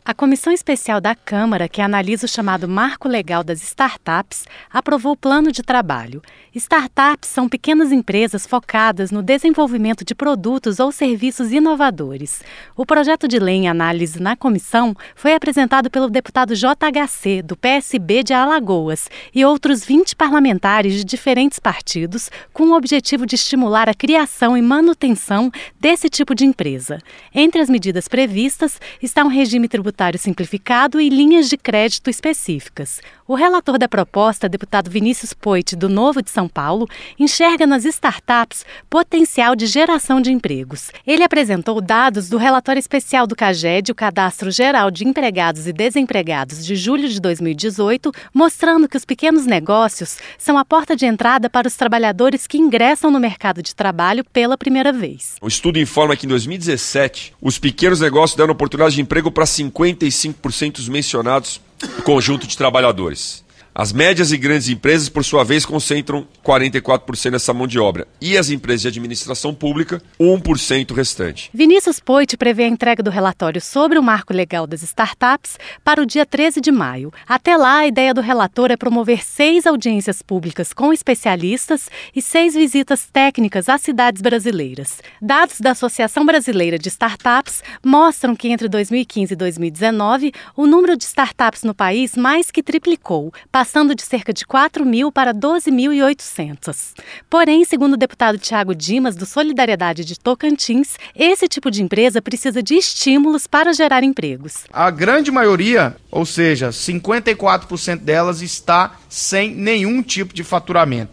A Comissão Especial da Câmara, que analisa o chamado Marco Legal das Startups, aprovou o plano de trabalho. Startups são pequenas empresas focadas no desenvolvimento de produtos ou serviços inovadores. O projeto de lei em análise na comissão foi apresentado pelo deputado JHC, do PSB de Alagoas, e outros 20 parlamentares de diferentes partidos, com o objetivo de estimular a criação e manutenção desse tipo de empresa. Entre as medidas previstas está um regime tributário simplificado e linhas de crédito específicas. O relator da proposta, deputado Vinícius Poit, do Novo de São Paulo, enxerga nas startups potencial de geração de empregos. Ele apresentou dados do relatório especial do CAGED, o Cadastro Geral de Empregados e Desempregados, de julho de 2018, mostrando que os pequenos negócios são a porta de entrada para os trabalhadores que ingressam no mercado de trabalho pela primeira vez. O estudo informa que em 2017, os pequenos negócios deram oportunidade de emprego para 55% dos mencionados no conjunto de trabalhadores. As médias e grandes empresas, por sua vez, concentram 44% dessa mão de obra. E as empresas de administração pública, 1% restante. Vinícius Poit prevê a entrega do relatório sobre o marco legal das startups para o dia 13 de maio. Até lá, a ideia do relator é promover 6 audiências públicas com especialistas e 6 visitas técnicas às cidades brasileiras. Dados da Associação Brasileira de Startups mostram que entre 2015 e 2019, o número de startups no país mais que triplicou, passando de cerca de 4.000 para 12.800. Porém, segundo o deputado Thiago Dimas, do Solidariedade de Tocantins, esse tipo de empresa precisa de estímulos para gerar empregos. A grande maioria, ou seja, 54% delas, está sem nenhum tipo de faturamento.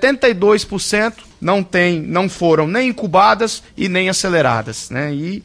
72% não foram nem incubadas e nem aceleradas, né? E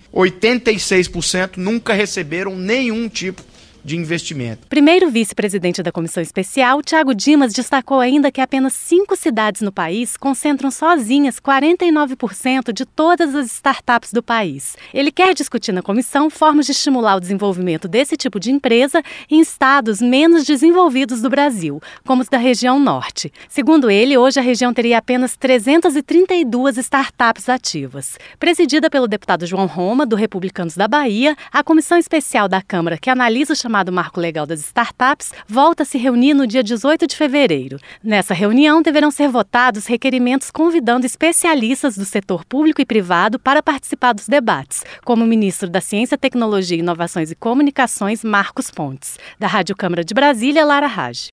86% nunca receberam nenhum tipo de investimento. Primeiro vice-presidente da Comissão Especial, Thiago Dimas destacou ainda que apenas 5 cidades no país concentram sozinhas 49% de todas as startups do país. Ele quer discutir na comissão formas de estimular o desenvolvimento desse tipo de empresa em estados menos desenvolvidos do Brasil, como os da região norte. Segundo ele, hoje a região teria apenas 332 startups ativas. Presidida pelo deputado João Roma, do Republicanos da Bahia, a Comissão Especial da Câmara, que analisa o chamado Marco Legal das Startups, volta a se reunir no dia 18 de fevereiro. Nessa reunião, deverão ser votados requerimentos convidando especialistas do setor público e privado para participar dos debates, como o ministro da Ciência, Tecnologia, Inovações e Comunicações, Marcos Pontes. Da Rádio Câmara de Brasília, Lara Raj.